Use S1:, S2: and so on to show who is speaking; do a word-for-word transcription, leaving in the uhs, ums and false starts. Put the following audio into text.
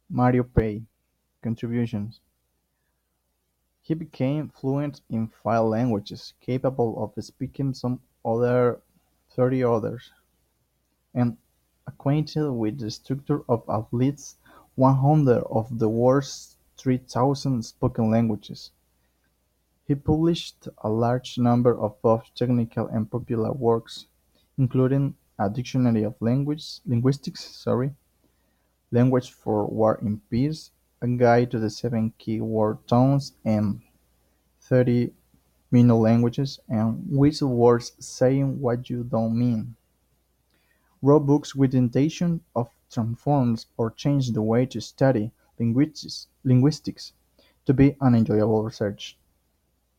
S1: Mario Pei contributions. He became fluent in five languages, capable of speaking some other thirty others, and acquainted with the structure of at least one hundred of the world's three thousand spoken languages. He published a large number of both technical and popular works, including a dictionary of language, linguistics, sorry, language for war and peace, a guide to the seven key word tones and thirty minor languages, and whistle words saying what you don't mean. Wrote books with the intention of transform or change the way to study linguistics, linguistics to be an enjoyable research.